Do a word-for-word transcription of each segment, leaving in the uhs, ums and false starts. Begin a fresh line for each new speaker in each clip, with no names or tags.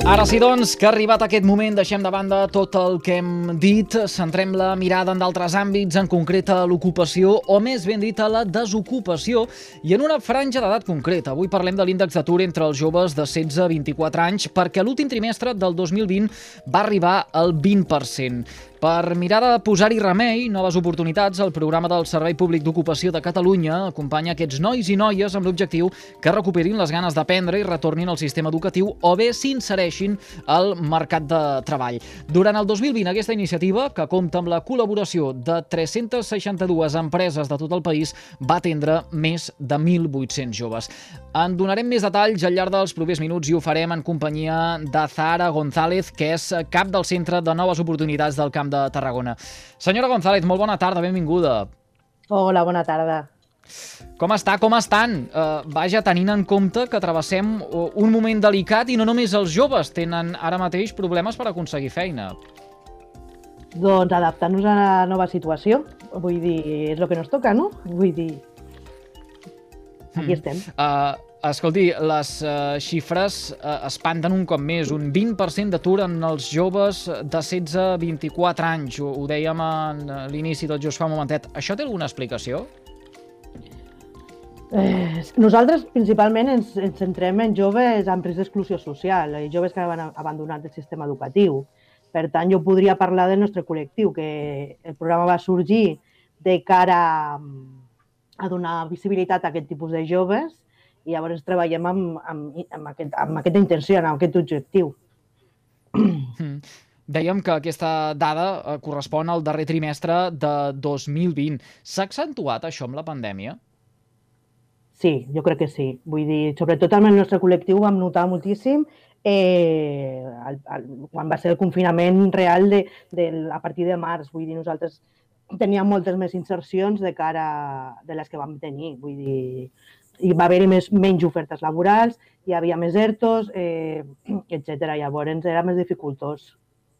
Ara sí, doncs, que ha arribat aquest moment, deixem de banda tot el que hem dit, centrem la mirada en d'altres àmbits, en concret a l'ocupació, o més ben dit a la desocupació, i en una franja d'edat concreta. Avui parlem de l'índex d'atur entre els joves de setze a vint-i-quatre anys, perquè l'últim trimestre del dos mil vint va arribar al vint per cent. Per mirar de posar-hi remei, noves oportunitats, el programa del Servei Públic d'Ocupació de Catalunya acompanya aquests nois i noies amb l'objectiu que recuperin les ganes d'aprendre i retornin al sistema educatiu o bé s'insereixin al mercat de treball. Durant el dos mil vint, aquesta iniciativa, que compta amb la col·laboració de tres-centes seixanta-dues empreses de tot el país, va atendre més de mil vuit-cents joves. En donarem més detalls al llarg dels propers minuts i ho farem en companyia de Zahara González, que és cap del Centre de Noves Oportunitats del Camp de Tarragona. Senyora González, molt bona tarda, benvinguda.
Hola, bona tarda.
Com està? Com estan? Uh, vaja, tenint en compte que travessem un moment delicat i no només els joves tenen ara mateix problemes per aconseguir feina.
Doncs adaptant-nos a la nova situació, vull dir, és el que nos toca, no? Vull dir, aquí estem.
Uh, escolti, les uh, xifres uh, espanten un cop més. Un vint per cent d'atur en els joves de setze a vint-i-quatre anys. Ho, ho dèiem en l'inici tot just fa un momentet. Això té alguna explicació?
Eh, nosaltres principalment ens, ens centrem en joves amb risc d'exclusió social, i joves que han abandonat el sistema educatiu. Per tant, jo podria parlar del nostre col·lectiu, que el programa va sorgir de cara a donar visibilitat a aquest tipus de joves i llavors treballem amb, amb, amb, aquest, amb aquesta intenció, amb aquest objectiu.
Mm. Dèiem que aquesta dada correspon al darrer trimestre de dos mil vint. S'ha accentuat això amb la pandèmia?
Sí, jo crec que sí. Vull dir, sobretot amb el nostre col·lectiu vam notar moltíssim eh, el, el, quan va ser el confinament real de, de, a partir de març. Vull dir, nosaltres teníem moltes més insercions de cara de les que vam tenir. Vull dir, hi va haver-hi més, menys ofertes laborals, hi havia més ERTOs, eh, etcètera. Llavors era més dificultós.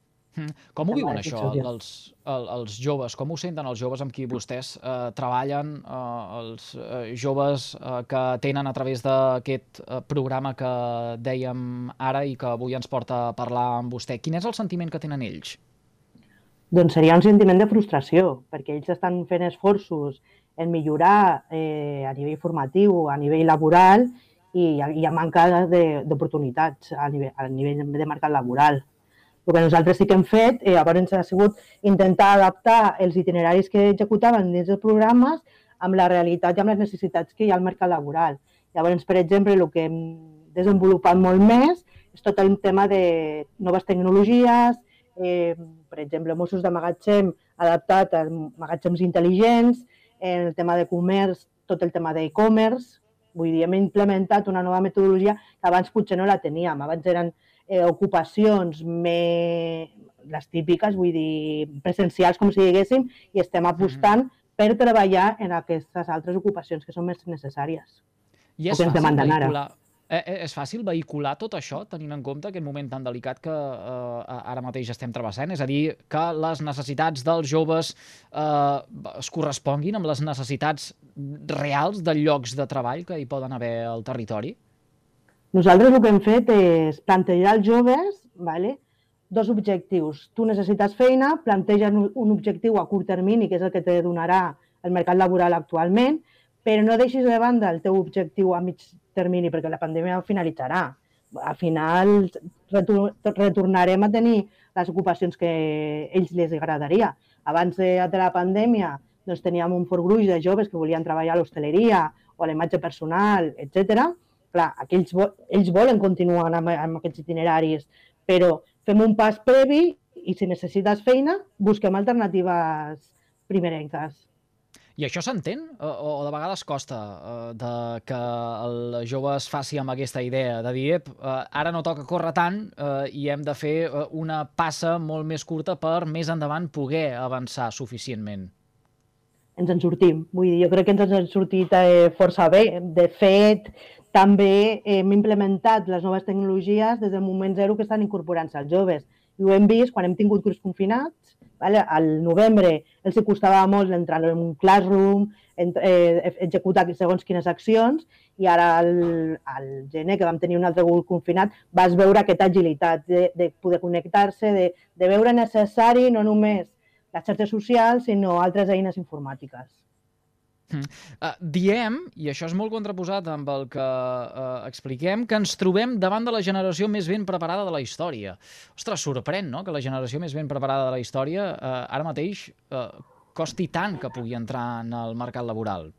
Com ho viuen això els, els joves? Com ho senten els joves amb qui vostès eh, treballen, eh, els eh, joves eh, que tenen a través d'aquest eh, programa que dèiem ara i que avui ens porta a parlar amb vostè? Quin és el sentiment que tenen ells?
Doncs seria un sentiment de frustració, perquè ells estan fent esforços en millorar eh, a nivell formatiu, a nivell laboral, i hi ha manca d'oportunitats a nivell, a nivell de mercat laboral. El que nosaltres sí que hem fet, eh, llavors ha sigut intentar adaptar els itineraris que executaven dins dels programes amb la realitat i amb les necessitats que hi ha al mercat laboral. Llavors, per exemple, el que hem desenvolupat molt més és tot el tema de noves tecnologies, eh, per exemple, Mossos de magatzem adaptat a magatzems intel·ligents, en el tema de comerç, tot el tema d'e-commerce. Vull dir, hem implementat una nova metodologia que abans potser no la teníem. Abans eren eh, ocupacions més, les típiques, vull dir, presencials, com si diguéssim, i estem apostant per treballar en aquestes altres ocupacions que són més necessàries.
I és fàcil vehicular, eh, és fàcil vehicular tot això, tenint en compte aquest moment tan delicat que eh, ara mateix estem travessant? És a dir, que les necessitats dels joves eh, es corresponguin amb les necessitats reals de llocs de treball que hi poden haver al territori?
Nosaltres el que hem fet és plantejar als joves, vale, dos objectius. Tu necessites feina, planteja un objectiu a curt termini, que és el que te donarà el mercat laboral actualment, però no deixis de banda el teu objectiu a mig termini, perquè la pandèmia finalitzarà. Al final retornarem a tenir les ocupacions que a ells els agradaria. Abans de la pandèmia doncs, teníem un fort gruix de joves que volien treballar a l'hostaleria o a la imatge personal, etcètera. Clar, aquells, ells volen continuar amb, amb aquests itineraris, però fem un pas previ i si necessites feina, busquem alternatives primerenques.
I això s'entén? O, o de vegades costa eh, de que el jove es faci amb aquesta idea de dir eh, ara no toca córrer tant eh, i hem de fer eh, una passa molt més curta per més endavant poder avançar suficientment?
Ens en sortim. Vull dir, jo crec que ens hem sortit eh, força bé. De fet, també hem implementat les noves tecnologies des del moment zero que estan incorporant-se els joves. I ho hem vist quan hem tingut grups confinats, vale? Al novembre els hi costava molt entrar en un classroom, eh, executar segons quines accions, i ara al, al gener, que vam tenir un altre grup confinat, vas veure aquesta agilitat de, de poder connectar-se, de, de veure necessari no només les xarxes socials, sinó altres eines informàtiques.
Mm. Uh, diem, i això és molt contraposat amb el que uh, expliquem, que ens trobem davant de la generació més ben preparada de la història. Ostres, sorprèn, no?, que la generació més ben preparada de la història uh, ara mateix uh, costi tant que pugui entrar en el mercat laboral.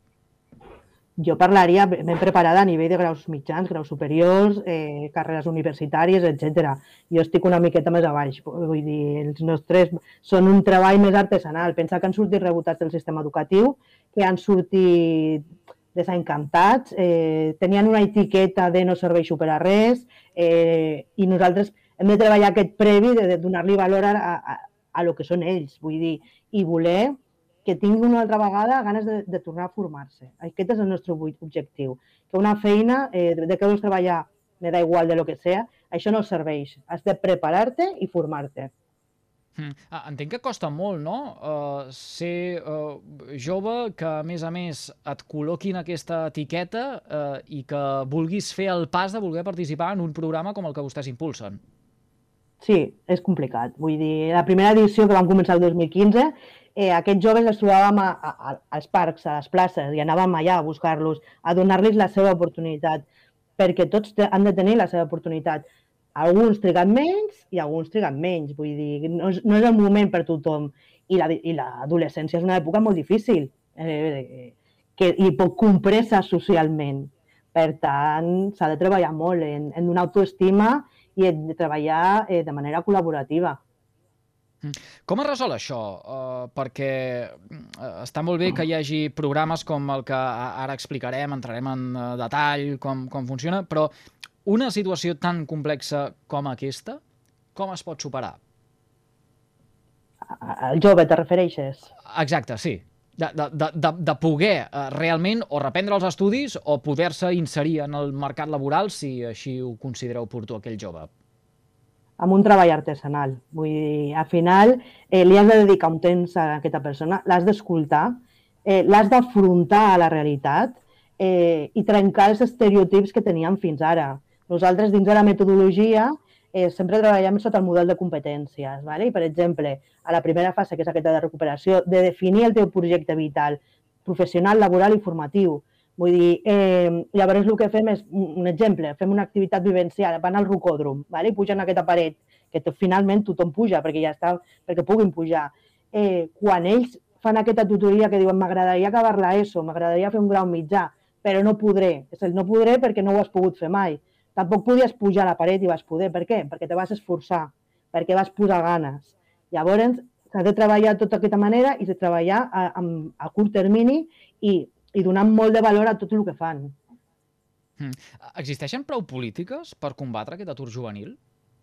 Jo parlaria ben preparada a nivell de graus mitjans, graus superiors, eh, carreres universitàries, etcètera. Jo estic una miqueta més a baix. Vull dir, els nostres són un treball més artesanal. Pensa que han sortit rebotats del sistema educatiu, que han sortit desencantats, eh, tenien una etiqueta de no serveixo per a res, eh, i nosaltres hem de treballar aquest previ de, de donar-li valor a, a, a lo que són ells. Vull dir, i voler que tingui una altra vegada ganes de, de tornar a formar-se. Aquest és el nostre objectiu. Que una feina, eh, de què vols treballar, me da igual de lo que sea, això no serveix. Has de preparar-te i formar-te.
Mm. Ah, entenc que costa molt, no?, uh, ser uh, jove, que a més a més et col·loquin aquesta etiqueta uh, i que vulguis fer el pas de voler participar en un programa com el que vostès impulsen.
Sí, és complicat. Vull dir, la primera edició que vam començar el dos mil quinze, eh, aquests joves els trobàvem a, a, als parcs, a les places, i anàvem allà a buscar-los, a donar-los la seva oportunitat, perquè tots han de tenir la seva oportunitat. Alguns triguen menys i alguns triguen menys. Vull dir, no és, no és el moment per tothom. I l'adolescència la, és una època molt difícil, eh, que, i poc compresa socialment. Per tant, s'ha de treballar molt en, en una autoestima i hem de treballar eh, de manera col·laborativa.
Com es resol això? Uh, perquè uh, està molt bé que hi hagi programes com el que ara explicarem, entrarem en uh, detall com, com funciona, però una situació tan complexa com aquesta, com es pot superar?
El jove, te refereixes?
Exacte, sí. De, de, de, de poder uh, realment o reprendre els estudis o poder-se inserir en el mercat laboral, si així ho considera oportú aquell jove.
Amb un treball artesanal. Vull dir, al final eh, li has de dedicar un temps a aquesta persona, l'has d'escoltar, eh, l'has d'afrontar a la realitat eh, i trencar els estereotips que teníem fins ara. Nosaltres, dins de la metodologia, eh, sempre treballem sota el model de competències. Vale? I, per exemple, a la primera fase, que és aquesta de recuperació, de definir el teu projecte vital, professional, laboral i formatiu. Vull dir, eh, llavors el que fem és, un exemple, fem una activitat vivencial, van al rocòdrom, vale? I pugen a aquesta paret, que finalment tothom puja, perquè ja està, perquè puguin pujar. Eh, quan ells fan aquesta tutoria que diuen m'agradaria acabar l'ESO, m'agradaria fer un grau mitjà, però no podré. És el no podré perquè no ho has pogut fer mai. Tampoc podies pujar a la paret i vas poder. Per què? Perquè te vas esforçar, perquè vas posar ganes. Llavors, s'ha de treballar de tota aquesta manera i de treballar a, a, a curt termini i i donant molt de valor a tot el que fan.
Mm. Existeixen prou polítiques per combatre aquest atur juvenil?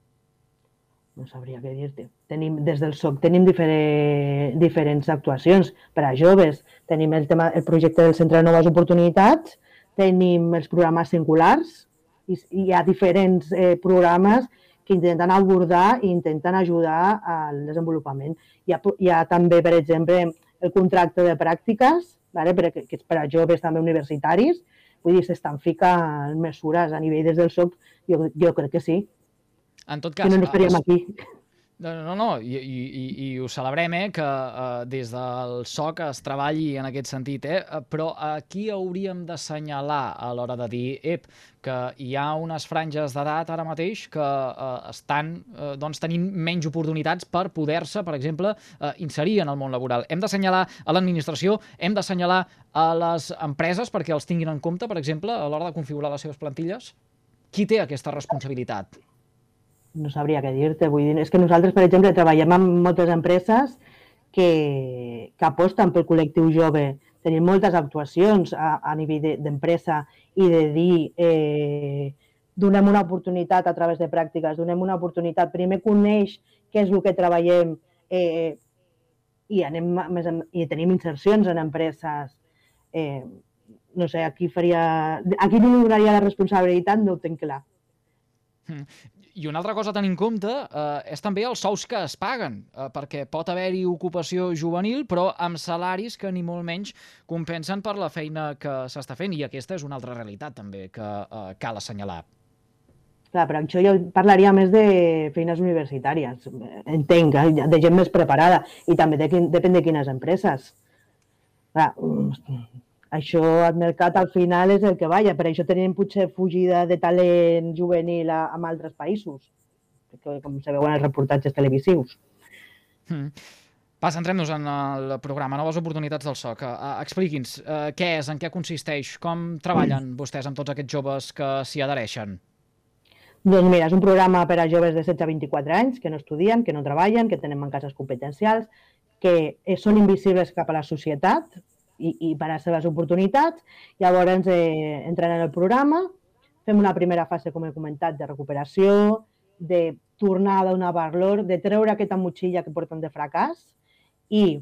No sabria què dir-te. Tenim, des del S O C tenim diferent, diferents actuacions per a joves. Tenim el, tema, el projecte del Centre de Noves Oportunitats, tenim els programes singulars i, i hi ha diferents eh, programes que intenten abordar i intenten ajudar al desenvolupament. Hi ha, hi ha també, per exemple, el contracte de pràctiques, vale? que és per a joves també universitaris, vull dir, s'estan ficant mesures a nivell des del S O C, jo, jo crec que sí.
En tot cas,
si no, no estaríem aquí.
No, no, no, i, i, i ho celebrem, eh, que uh, des del S O C es treballi en aquest sentit, eh? Però aquí hauríem d'assenyalar a l'hora de dir, ep, que hi ha unes franges d'edat ara mateix que uh, estan uh, doncs, tenint menys oportunitats per poder-se, per exemple, uh, inserir en el món laboral. Hem d'assenyalar a l'administració, hem d'assenyalar a les empreses perquè els tinguin en compte, per exemple, a l'hora de configurar les seves plantilles. Qui té aquesta responsabilitat?
No sabria què dir-te. Vull dir, és que nosaltres, per exemple, treballem amb moltes empreses que, que aposten pel col·lectiu jove. Tenim moltes actuacions a, a nivell d'empresa i de dir eh, donem una oportunitat a través de pràctiques, donem una oportunitat. Primer coneix què és el que treballem eh, i, anem més en, i tenim insercions en empreses. Eh, no sé, aquí faria... Aquí no li donaria la responsabilitat, no ho tenc clar.
I una altra cosa a tenir en compte eh, és també els sous que es paguen, eh, perquè pot haver-hi ocupació juvenil, però amb salaris que ni molt menys compensen per la feina que s'està fent, i aquesta és una altra realitat també que eh, cal assenyalar.
Clar, però això jo parlaria més de feines universitàries, entenc, eh? De gent més preparada, i també de quin, depèn de quines empreses. Clar, això al mercat al final és el que vaya, per això tenim potser fugida de talent juvenil a, a altres països, com se veuen els reportatges televisius.
Mm. Va, centrem-nos en el programa Noves Oportunitats del Soc. Uh, Expliqui'ns uh, què és, en què consisteix, com treballen mm. vostès amb tots aquests joves que s'hi adhereixen?
Doncs mira, és un programa per a joves de setze a vint-i-quatre anys que no estudien, que no treballen, que tenen mancances competencials, que són invisibles cap a la societat, I, i per a les seves oportunitats. Llavors eh, entren en el programa, fem una primera fase, com he comentat, de recuperació, de tornar a donar valor, de treure aquesta motxilla que porten de fracàs, i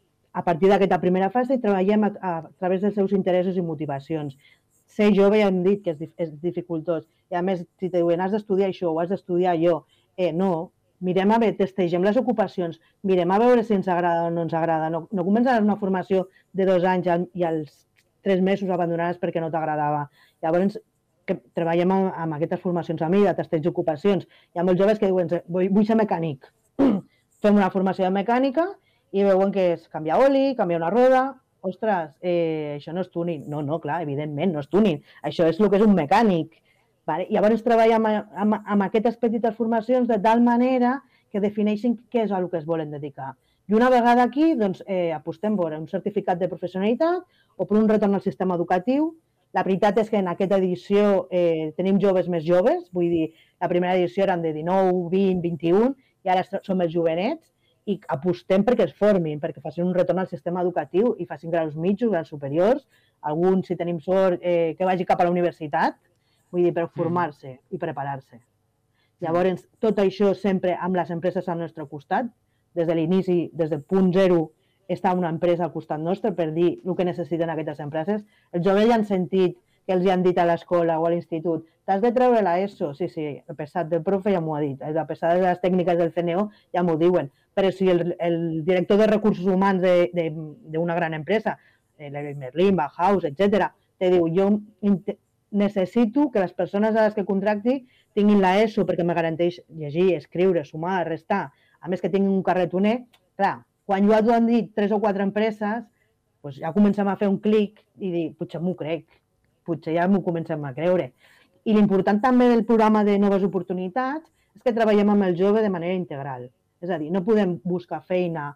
a partir d'aquesta primera fase treballem a, a, a través dels seus interessos i motivacions. Ser jove ja hem dit que és, és dificultós, i a més, si te diuen has d'estudiar això o has d'estudiar allò, eh, no, mirem a veure, testegem les ocupacions, mirem a veure si ens agrada o no ens agrada. No, no començaràs una formació de dos anys i als tres mesos abandonaràs perquè no t'agradava. Llavors, que treballem amb, amb aquestes formacions a mida, testeig d'ocupacions. Hi ha molts joves que diuen, vull, vull ser mecànic. Fem una formació de mecànica i veuen que és canviar oli, canviar una roda. Ostres, eh, això no és tuning. No, no, clar, evidentment, no és tuning. Això és el que és un mecànic. Vale? Llavors treballem amb, amb, amb aquestes petites formacions de tal manera que defineixin què és el que es volen dedicar. I una vegada aquí, doncs, eh, apostem per un certificat de professionalitat o per un retorn al sistema educatiu. La veritat és que en aquesta edició eh, tenim joves més joves, vull dir, la primera edició eren de dinou, vint, vint-i-un, i ara som els jovenets, i apostem perquè es formin, perquè facin un retorn al sistema educatiu i facin graus mitjos, graus superiors, alguns, si tenim sort, eh, que vagi cap a la universitat, vull dir, per formar-se mm. i preparar-se. Llavors, tot això sempre amb les empreses al nostre costat, des de l'inici, des del punt zero, està una empresa al costat nostre per dir el que necessiten aquestes empreses. Els joves ja han sentit que els han dit a l'escola o a l'institut, t'has de treure l'ESO? Sí, sí, el pesat del profe ja m'ho ha dit, el pesat de les tècniques del C N O ja m'ho diuen, però si el, el director de recursos humans d'una gran empresa, Merlin, Bauhaus, etcètera, te diu, jo necessito que les persones a les que contracti tinguin l'ESO perquè me garanteix llegir, escriure, sumar, restar, a més que tinguin un carretoner. Clar, quan jo ho han dit tres o quatre empreses, doncs ja comencem a fer un clic i dir, potser m'ho crec, potser ja m'ho comencem a creure. I l'important també del programa de Noves Oportunitats és que treballem amb el jove de manera integral. És a dir, no podem buscar feina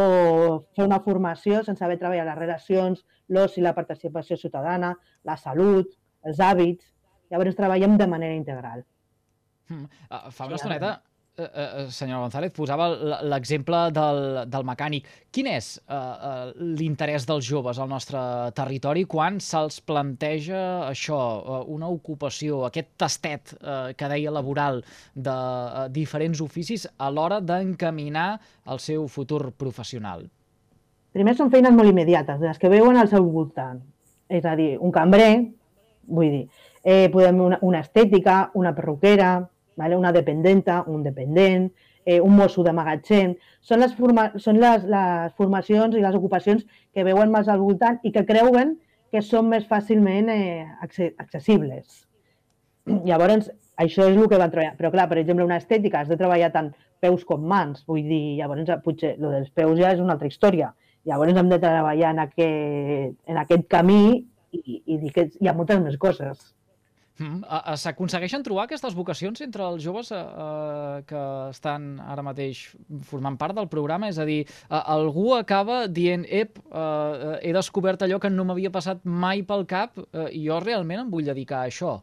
o fer una formació sense haver treballat les relacions, l'oci, la participació ciutadana, la salut, els hàbits. Llavors treballem de manera integral.
Mm. Uh, fa una estoneta, uh, uh, senyora González, posava l'exemple del, del mecànic. Quin és uh, uh, l'interès dels joves al nostre territori quan se'ls planteja això, uh, una ocupació, aquest tastet uh, que deia laboral de uh, diferents oficis a l'hora d'encaminar el seu futur professional?
Primer són feines molt immediates, les que veuen al seu voltant. És a dir, un cambrer, vull dir, eh, podem una, una estètica, una perruquera, vale? Una dependenta, un dependent, eh, un mosso de magatzem. Són, les, forma són les, les formacions i les ocupacions que veuen més al voltant i que creuen que són més fàcilment eh, accessibles. Llavors, això és el que van treballar. Però clar, per exemple, una estètica has de treballar tant peus com mans. Vull dir, llavors potser el dels peus ja és una altra història. Llavors hem de treballar en aquest, en aquest camí i, i dir que hi ha moltes més coses.
Mm. S'aconsegueixen trobar aquestes vocacions entre els joves eh, que estan ara mateix formant part del programa? És a dir, eh, algú acaba dient, ep, eh, he descobert allò que no m'havia passat mai pel cap eh, i jo realment em vull dedicar a això.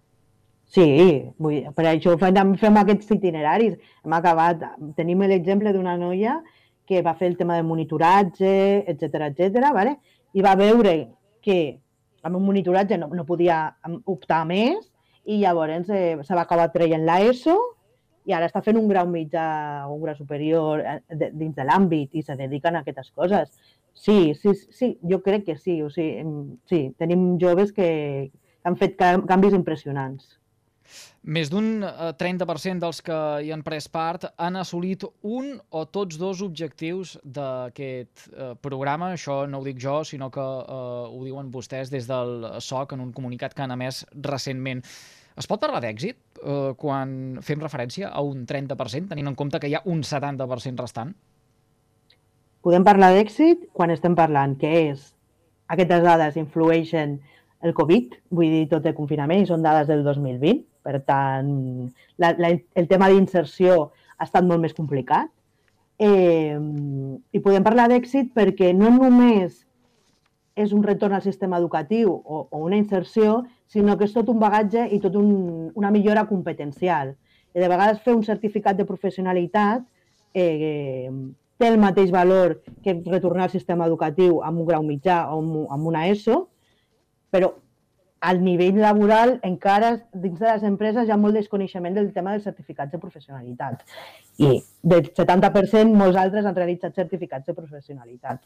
Sí, vull, per això fem, fem aquests itineraris. Hem acabat, tenim l'exemple d'una noia que va fer el tema de monitoratge, etcètera, etcètera, vale? I va veure que amb un monitoratge no, no podia optar més i llavors eh, se va acabar traient l'ESO i ara està fent un grau mitjà o un grau superior de, dins de l'àmbit i se dediquen a aquestes coses. Sí, sí, sí, jo crec que sí. O sigui, sí, tenim joves que han fet canvis impressionants.
Més d'un trenta per cent dels que hi han pres part han assolit un o tots dos objectius d'aquest eh, programa. Això no ho dic jo, sinó que eh, ho diuen vostès des del S O C en un comunicat que han emès recentment. Es pot parlar d'èxit eh, quan fem referència a un trenta per cent, tenint en compte que hi ha un setanta per cent restant?
Podem parlar d'èxit quan estem parlant que és aquestes dades influeixen el Covid, vull dir, tot el confinament, i són dades del dos mil vint. Per tant, la, la, el tema d'inserció ha estat molt més complicat. Eh, I podem parlar d'èxit perquè no només és un retorn al sistema educatiu o, o una inserció, sinó que és tot un bagatge i tot un, una millora competencial. I de vegades fer un certificat de professionalitat eh, té el mateix valor que retornar al sistema educatiu amb un grau mitjà o amb una ESO, però al nivell laboral encara dins de les empreses hi ha molt desconeixement del tema dels certificats de professionalitat. I del setanta per cent molts altres han realitzat certificats de professionalitat.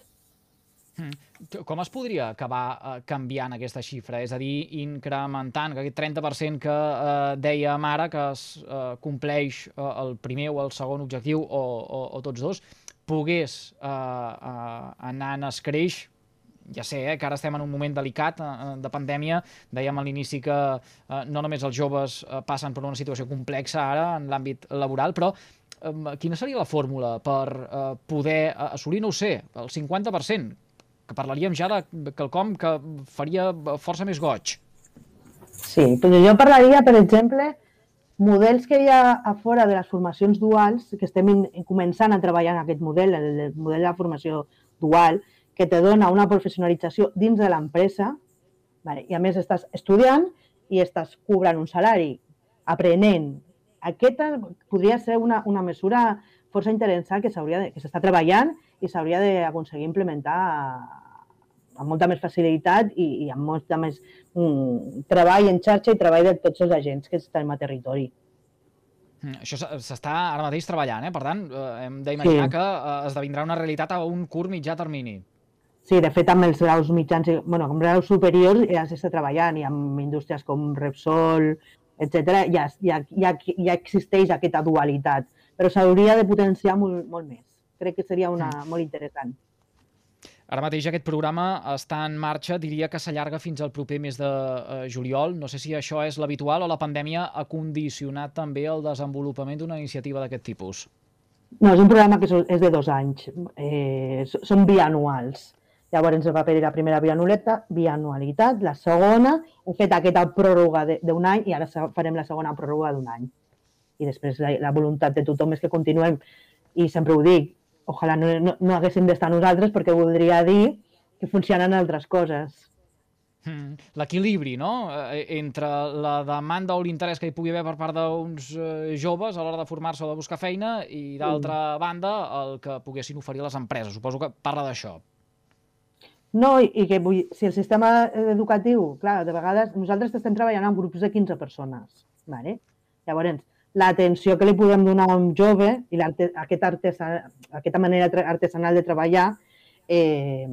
Com es podria acabar canviant aquesta xifra? És a dir, incrementant aquest trenta per cent que eh, dèiem ara, que es eh, compleix eh, el primer o el segon objectiu o, o, o tots dos, pogués eh, eh, anar en escreix. Ja sé eh, que ara estem en un moment delicat eh, de pandèmia. Dèiem a l'inici que eh, no només els joves eh, passen per una situació complexa ara en l'àmbit laboral, però eh, quina seria la fórmula per eh, poder assolir, no ho sé, el cinquanta per cent? Que parlaríem ja de quelcom que faria força més goig.
Sí, però jo parlaria, per exemple, models que hi ha a fora de les formacions duals, que estem començant a treballar en aquest model, el model de la formació dual, que te dona una professionalització dins de l'empresa, vale, i a més estàs estudiant i estàs cobrant un salari, aprenent. Aquesta podria ser una, una mesura força interessant que s'està treballant i s'hauria d'aconseguir implementar amb molta més facilitat i, i amb molta més mm, treball en xarxa i treball de tots els agents que estan al territori.
Això s'està ara mateix treballant, eh? Per tant, hem d'imaginar sí. que esdevindrà una realitat a un curt mitjà termini.
Sí, de fet, amb els graus mitjans, bueno, amb graus superiors ja s'està treballant i amb indústries com Repsol, etcètera, ja, ja, ja, ja existeix aquesta dualitat, però s'hauria de potenciar molt, molt més. Crec que seria una, molt interessant.
Ara mateix aquest programa està en marxa, diria que s'allarga fins al proper mes de eh, juliol. No sé si això és l'habitual o la pandèmia ha condicionat també el desenvolupament d'una iniciativa d'aquest tipus.
No, és un programa que és de dos anys, eh, són bianuals. Llavors va haver la primera bianualitat, la segona, hem fet aquesta pròrroga d'un any i ara farem la segona pròrroga d'un any. I després la, la voluntat de tothom és que continuem, i sempre ho dic, ojalà no, no, no haguéssim d'estar nosaltres perquè voldria dir que funcionen altres coses.
Mm, l'equilibri, no?, entre la demanda o l'interès que hi pugui haver per part d'uns eh, joves a l'hora de formar-se o de buscar feina i, d'altra mm. banda, el que poguessin oferir les empreses. Suposo que parla d'això.
No, i que vull, si el sistema educatiu, clar, de vegades nosaltres estem treballant en grups de quinze persones, vale? Llavors, l'atenció que li podem donar a un jove i aquest artesa, aquesta manera artesanal de treballar, eh,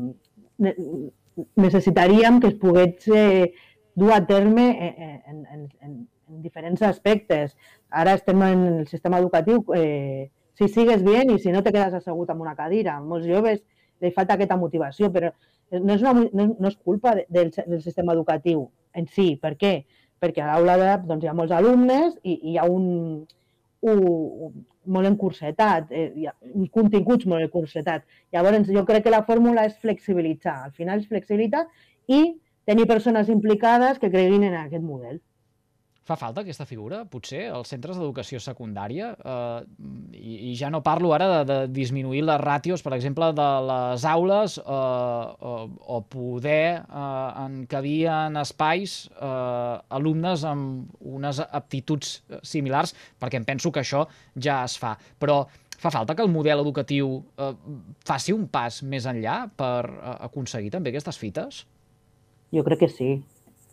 necessitaríem que es pogués eh, dur a terme en, en, en, en diferents aspectes. Ara estem en el sistema educatiu, eh, si sigues bé i si no te quedes assegut en una cadira. A molts joves li falta aquesta motivació, però no és, una, no, no és culpa del, del sistema educatiu en si. Per què? Perquè a l'aula doncs, hi ha molts alumnes i, i hi ha un, un, un molt encursetat, eh, hi ha uns continguts molt encursetats. Llavors, jo crec que la fórmula és flexibilitzar. Al final és flexibilitzar i tenir persones implicades que creguin en aquest model.
Fa falta aquesta figura, potser, als centres d'educació secundària? Eh, i, I ja no parlo ara de, de disminuir les ràtios, per exemple, de les aules eh, o, o poder eh, encabir en espais eh, alumnes amb unes aptituds similars, perquè em penso que això ja es fa. Però fa falta que el model educatiu eh, faci un pas més enllà per eh, aconseguir també aquestes fites?
Jo crec que sí.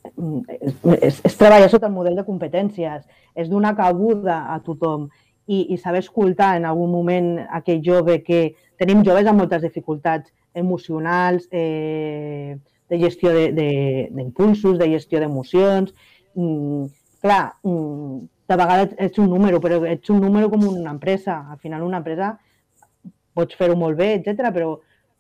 És, és treballar sota el model de competències, és donar cabuda a tothom i, i saber escoltar en algun moment aquell jove que... Tenim joves amb moltes dificultats emocionals, eh, de gestió d'impulsos, de, de, de gestió d'emocions, clar, de vegades ets un número, però ets un número com una empresa. Al final una empresa pots fer-ho molt bé, etcètera, però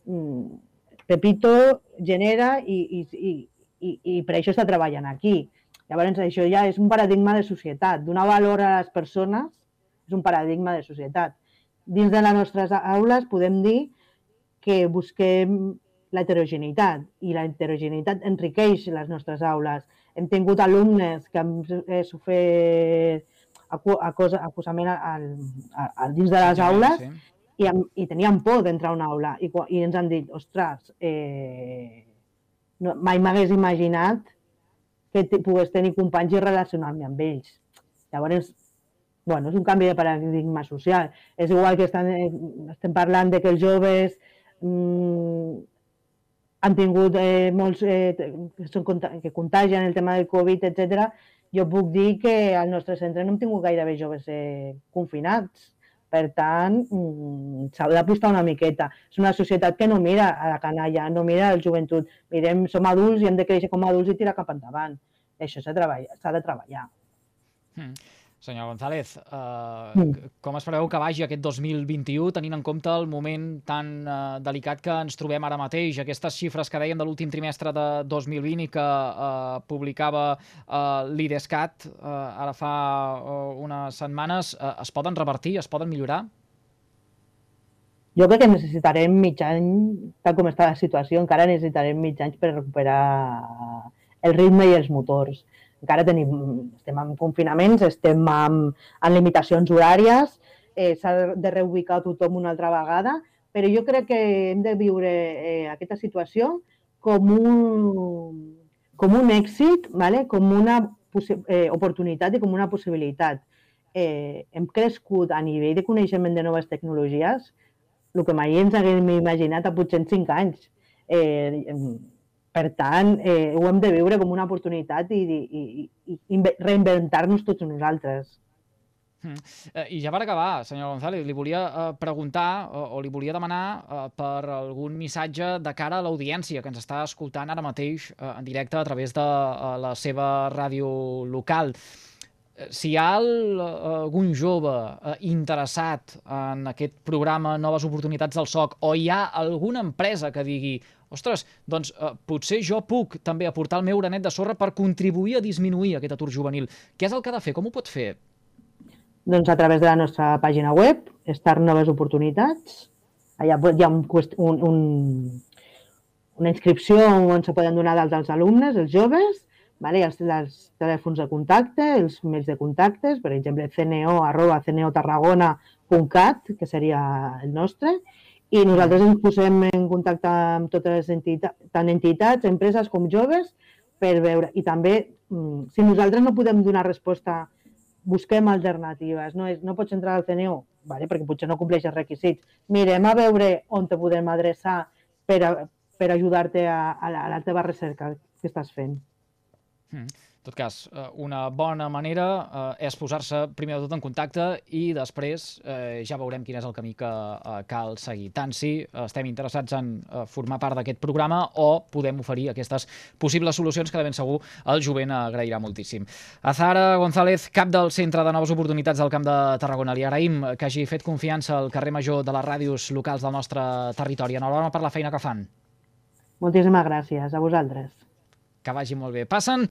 Pepito genera i, i, i, i, i per això està treballant aquí. Llavors, això ja és un paradigma de societat. Donar valor a les persones és un paradigma de societat. Dins de les nostres aules podem dir que busquem la heterogeneïtat i la heterogeneïtat enriqueix les nostres aules. Hem tingut alumnes que han sofert acusament al, al, dins de les aules sí. i, i tenien por d'entrar a una aula i, i ens han dit, ostres, eh, no, mai m'hagués imaginat que pogués tenir companys i relacionar-me amb ells. Llavors, bueno, és un canvi de paradigma social. És igual que estan, estem parlant de que els joves mmm, han tingut eh, molts eh, que, són, que contagien el tema del Covid, etcètera. Jo puc dir que al nostre centre no hem tingut gairebé joves eh, confinats. Per tant, mmm, s'ha d'apostar una miqueta. És una societat que no mira a la canalla, no mira a la joventut. Mirem, som adults i hem de créixer com a adults i tirar cap endavant. Això s'ha de treballar. S'ha de treballar.
Mm. Senyor González, eh, mm. com es preveu que vagi aquest dos mil vint-i-u, tenint en compte el moment tan eh, delicat que ens trobem ara mateix? Aquestes xifres que dèiem de l'últim trimestre de dos mil vint i que eh, publicava eh, l'Idescat eh, ara fa eh, unes setmanes, eh, es poden revertir, es poden millorar?
Jo crec que necessitarem mig any, tal com està la situació, encara necessitarem mig anys per recuperar el ritme i els motors. Encara tenim, estem en confinaments, estem en, en limitacions horàries, eh, s'ha de reubicar tothom una altra vegada, però jo crec que hem de viure eh, aquesta situació com un, com un èxit, ¿vale? Com una eh, oportunitat i com una possibilitat. Eh, hem crescut a nivell de coneixement de noves tecnologies, el que mai ens haguem imaginat a potser en cinc anys. Eh, Per tant, eh, ho hem de viure com una oportunitat i, i, i, i reinventar-nos tots nosaltres.
Mm. Eh, I ja per acabar, senyor González, li volia eh, preguntar o, o li volia demanar eh, per algun missatge de cara a l'audiència que ens està escoltant ara mateix eh, en directe a través de eh, la seva ràdio local. Si hi ha el, algun jove eh, interessat en aquest programa Noves Oportunitats del S O C o hi ha alguna empresa que digui ostres, doncs eh, potser jo puc també aportar el meu granet de sorra per contribuir a disminuir aquest atur juvenil. Què és el que ha de fer? Com ho pot fer?
Doncs a través de la nostra pàgina web, Start Noves Oportunitats. Allà hi ha un, un, un, una inscripció on se poden donar dalt als alumnes, els joves, vale? els, els telèfons de contacte, els mails de contactes, per exemple, cno arroba cnotarragona punt cat, que seria el nostre, i nosaltres ens posem en contacte amb totes les entitats, tant entitats, empreses com joves, per veure. I també, si nosaltres no podem donar resposta, busquem alternatives. No, és, no pots entrar al C N O, vale? Perquè potser no compleix els requisits. Mirem a veure on te podem adreçar per, a, per ajudar-te a, a, la, a la teva recerca que estàs fent.
Mm. En tot cas, una bona manera eh, és posar-se primer de tot en contacte i després eh, ja veurem quin és el camí que eh, cal seguir. Tant si estem interessats en eh, formar part d'aquest programa o podem oferir aquestes possibles solucions que de ben segur el jovent agrairà moltíssim. Azahara González, cap del Centre de Noves Oportunitats del Camp de Tarragona. Li agraïm que hagi fet confiança al carrer Major de les ràdios locals del nostre territori. Enhorabona per la feina que fan.
Moltíssimes gràcies a vosaltres.
Que vagi molt bé. Passen